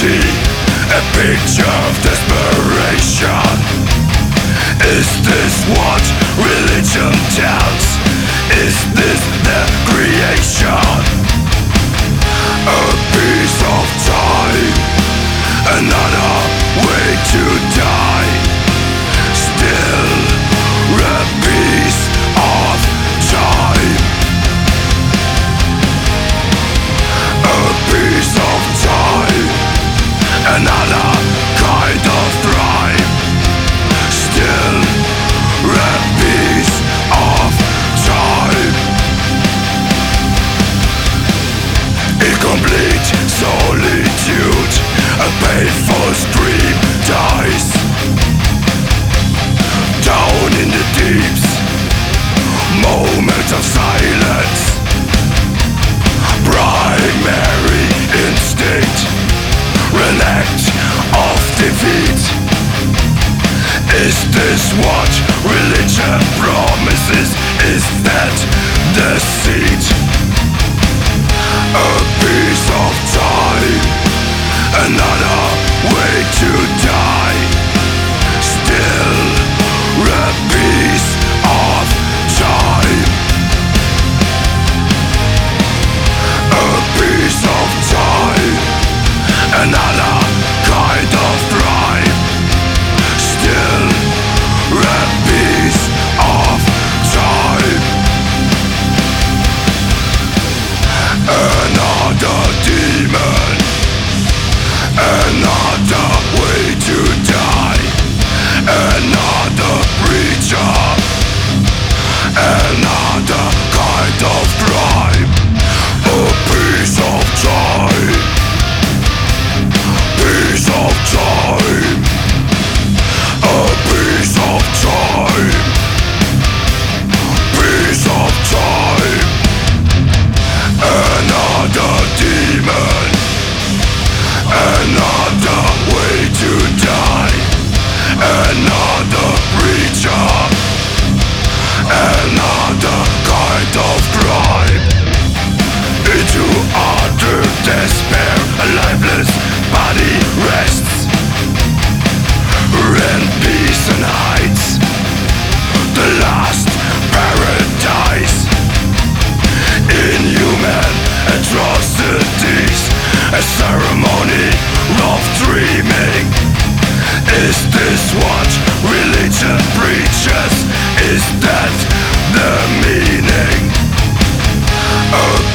see a picture of desperation. Is this what religion tells? Is this their creation? A piece of time, another way to die. Still a piece of time. A piece of time, another kind of thrive. Still a piece of time. Incomplete solitude, a painful scream dies. Down in the deeps, moments of silence. Primary instinct, an act of defeat. Is this what religion promises? Is that deceit? A piece of time, another way to die. Still a piece of time. A piece of time, another kind of thrive. Still a piece of time. Another demon, another way to die. Another preacher, another kind of crime. A piece of time, piece of time. A piece of time, piece of time. Another demon, another way to die. Another preacher, another kind of crime. Into utter despair, a lifeless body rests. And peace and heights, the last paradise. Inhuman atrocities, a ceremony of dreaming. Is this what religion preaches? Is that the meaning? A